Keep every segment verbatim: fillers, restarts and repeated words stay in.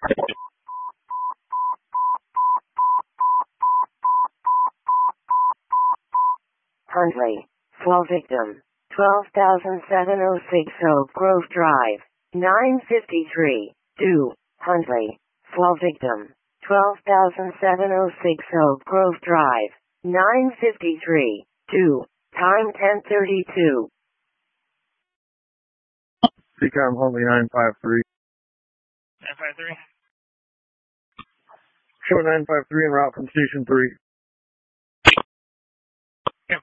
Huntley, fall victim, twelve thousand seven hundred six Oak Grove Drive, nine fifty-three, due, Huntley, fall victim, twelve thousand seven hundred six Oak Grove Drive, nine fifty-three, due, time ten thirty-two. C COM Huntley nine five three. nine five three? Show nine five three en route from Station three. Yep.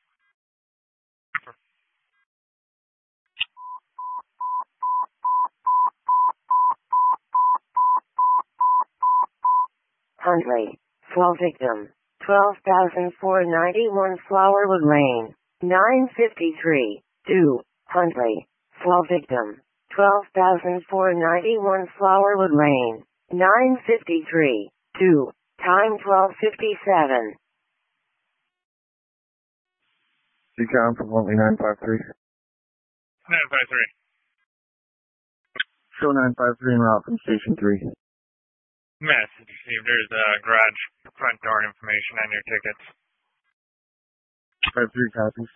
Huntley, fall victim, twelve thousand four hundred ninety-one Flowerwood Lane, nine fifty-three, due, Huntley, fall victim, twelve thousand four hundred ninety-one Flowerwood Lane, nine fifty-three, due, time twelve fifty-seven. C COM from Huntley nine five three. nine five three. Show nine five three en route from Station three. Message received. There's uh, garage front door information on your tickets. five three copies.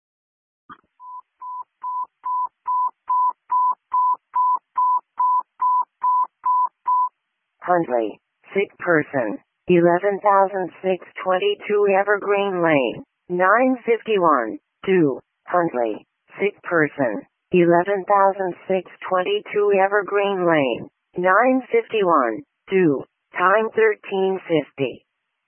Huntley, sick person, eleven thousand six hundred twenty-two Evergreen Lane, nine fifty-one, due, Huntley, sick person, eleven thousand six hundred twenty-two Evergreen Lane, nine fifty-one, due, time thirteen fifty.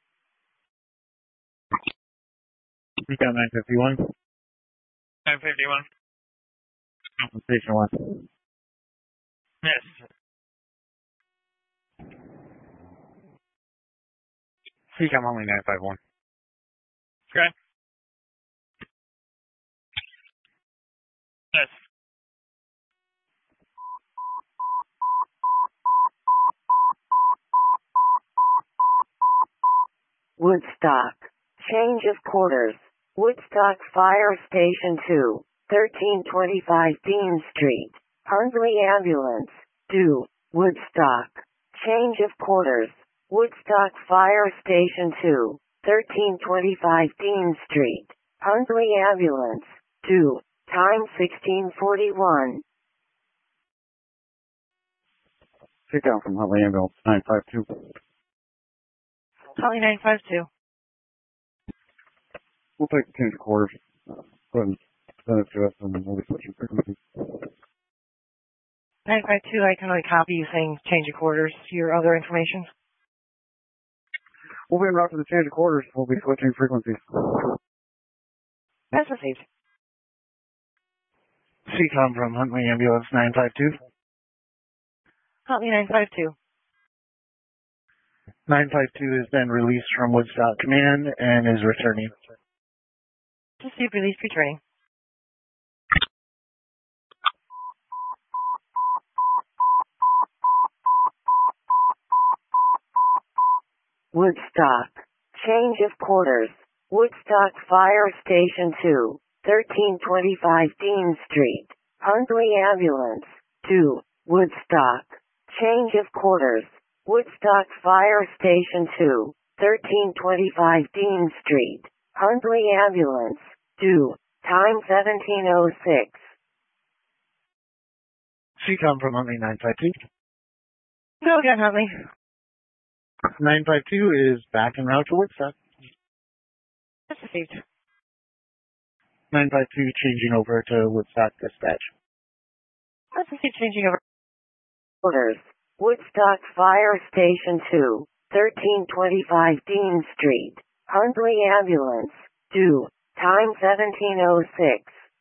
C COM nine fifty-one. nine fifty-one. Station one. Yes. C COM Huntley nine five one. Okay. Yes. Woodstock, change of quarters, Woodstock Fire Station two, thirteen twenty-five Dean Street, Huntley Ambulance, due, Woodstock, change of quarters, Woodstock Fire Station two, thirteen twenty-five Dean Street, Huntley Ambulance, due, time sixteen forty-one. C COM from Huntley Ambulance nine five two. Huntley nine five two. We'll take the change of quarters. Uh, go ahead and send it to us and we'll be switching frequencies. nine five two, I can only copy you saying change of quarters. Your other information? We'll be en route to the change of quarters. We'll be switching frequencies. That's received. C COM from Huntley Ambulance nine five two. Huntley nine five two. nine five two has been released from Woodstock Command and is returning. Received, release, returning. Woodstock, change of quarters, Woodstock Fire Station two, thirteen twenty-five Dean Street, Huntley Ambulance, due, Woodstock, change of quarters, Woodstock Fire Station two, thirteen twenty-five Dean Street, Huntley Ambulance, due, time seventeen oh six. C COM from Huntley nine five two. Go again, Huntley. nine five two is back en route to Woodstock. That's received. nine five two changing over to Woodstock Dispatch. That's received, changing over. Quarters, Woodstock Fire Station two, thirteen twenty-five Dean Street, Huntley Ambulance, due, time seventeen oh six.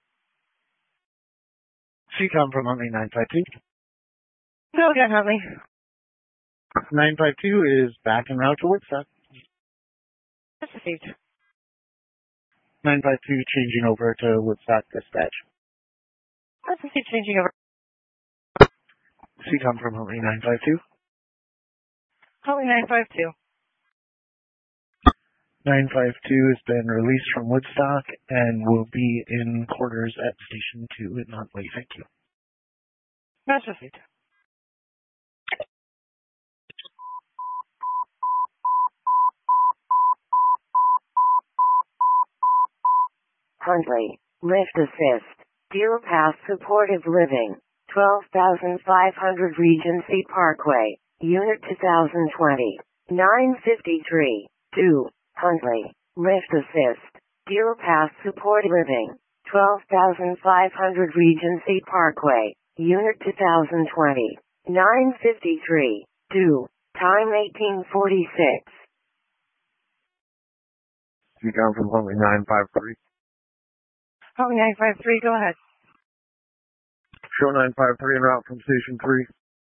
C COM from Huntley nine five two. Go again, Huntley. nine five two is back en route to Woodstock. That's received. nine five two changing over to Woodstock Dispatch. That's received, changing over. C COM from Huntley nine five two. Huntley nine five two. nine five two has been released from Woodstock and will be in quarters at Station two in Huntley. Thank you. That's received. Huntley, Lift Assist, Deer Pass Supportive Living, twelve thousand five hundred Regency Parkway, Unit two thousand twenty, nine fifty-three, two, Huntley, Lift Assist, Deer Pass Supportive Living, twelve thousand five hundred Regency Parkway, Unit two thousand twenty, nine fifty-three, two, time eighteen forty-six. You come from Huntley nine five three. Huntley nine five three, go ahead. Show nine five three en route from Station three.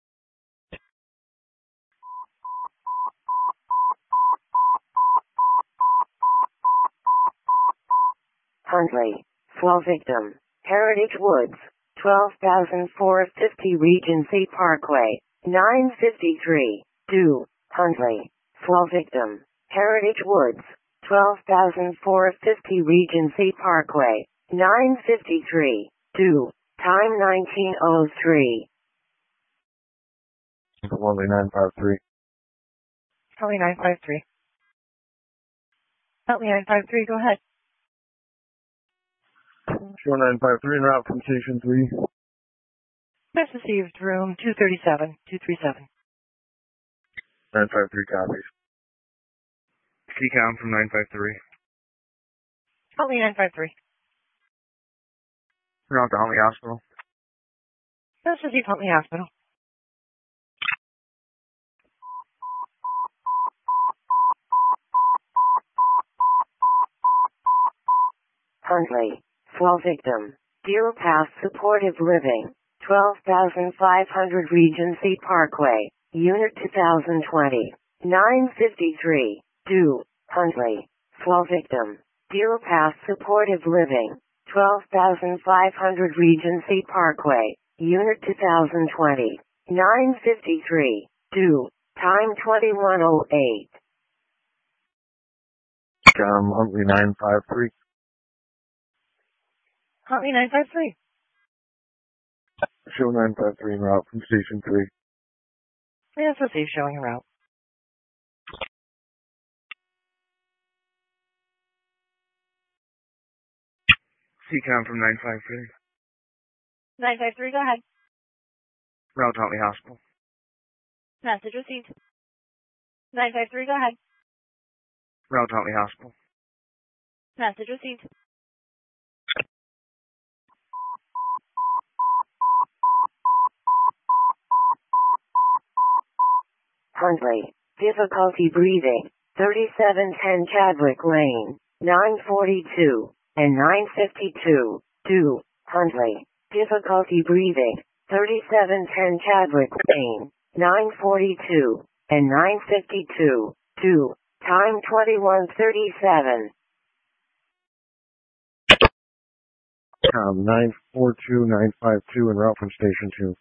Huntley, Fall Victim, Heritage Woods, twelve thousand four hundred fifty Regency Parkway, nine fifty-three, two, Huntley, Fall Victim, Heritage Woods, twelve thousand four hundred fifty Regency Parkway, nine fifty-three, two, time nineteen oh three. Huntley nine five three. Huntley nine five three. Huntley nine five three, go ahead. Show nine five three en route from Station three. That's received, room two thirty-seven, two thirty-seven. nine five three copies. C COM from nine five three. Huntley nine five three. Route to Huntley Hospital. That's received, Huntley Hospital. Huntley, Fall Victim, Deer Pass Supportive Living, twelve thousand five hundred Regency Parkway, Unit two thousand twenty, nine fifty-three, two, Huntley, Fall Victim, Deer Pass Supportive Living, twelve thousand five hundred Regency Parkway, Unit two thousand twenty, nine fifty-three, two, time twenty-one oh eight. Um, Huntley nine five three. Huntley nine five three. Show nine five three en route from Station three. That's received, showing a route. C COM from nine five three. nine five three, go ahead. Route to Huntley Hospital. Message received. nine five three, go ahead. Route to Huntley Hospital. Message received. Huntley, difficulty breathing, thirty-seven ten Chadwick Lane, nine forty-two, and nine fifty-two, two, Huntley, difficulty breathing, thirty-seven ten Chadwick Lane, nine forty-two, and nine fifty-two, two, time twenty-one thirty-seven. Um, nine four two nine five two en route from Station two.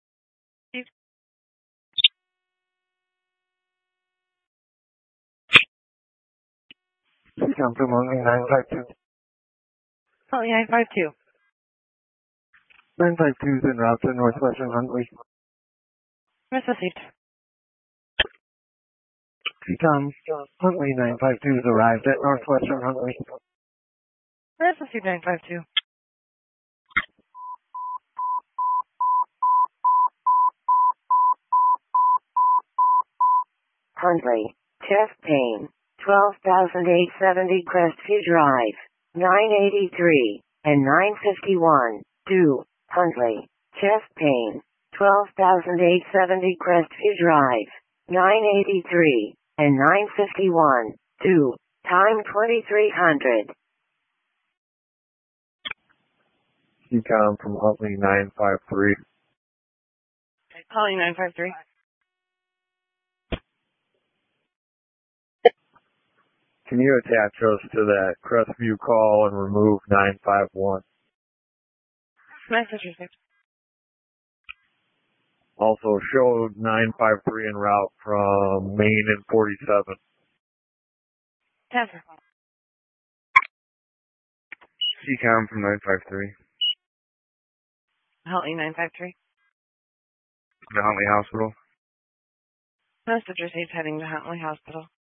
Come from Huntley nine five two. Huntley nine five two. nine five two is en route to Northwestern Huntley. That's received. Tom, Huntley nine five two has arrived at Northwestern Huntley. That's received, nine five two. Huntley, chest pain, twelve thousand eight hundred seventy Crestview Drive, nine eighty-three, and nine fifty-one, two, Huntley, chest pain, twelve thousand eight hundred seventy Crestview Drive, nine eighty-three, and nine fifty-one, two, time twenty-three hundred. C COM from Huntley nine five three. Huntley nine five three. Can you attach us to that Crestview call and remove nine five one? Message received. Also show nine five three en route from Main and forty-seven. Answer. C COM from nine five three. Huntley nine five three. The Huntley Hospital. Message received, heading to Huntley Hospital.